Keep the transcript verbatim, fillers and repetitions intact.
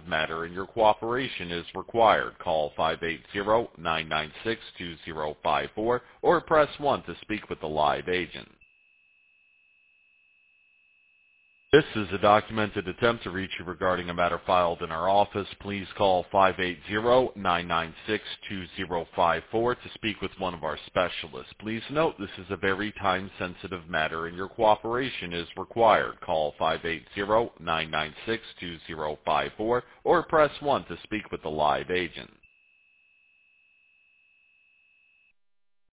matter and your cooperation is required. Call five eight zero, nine nine six, two zero five four or press one to speak with a live agent. This is a documented attempt to reach you regarding a matter filed in our office. Please call five eight zero, nine nine six, two zero five four to speak with one of our specialists. Please note this is a very time-sensitive matter and your cooperation is required. Call five eight zero, nine nine six, two zero five four or press one to speak with a live agent.